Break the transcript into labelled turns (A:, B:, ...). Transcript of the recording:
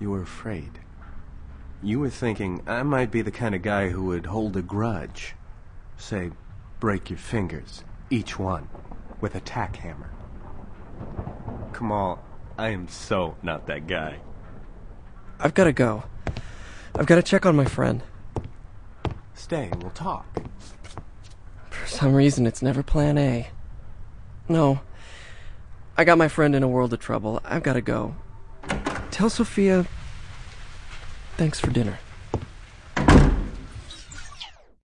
A: You were afraid. You were thinking I might be the kind of guy who would hold a grudge. Say, break your fingers, each one, with a tack hammer. Kamal, I am so not that guy.
B: I've got to go. I've got to check on my friend.
A: Stay, we'll talk.
B: For some reason, it's never plan A. No. I got my friend in a world of trouble. I've got to go. Tell Sophia... thanks for dinner.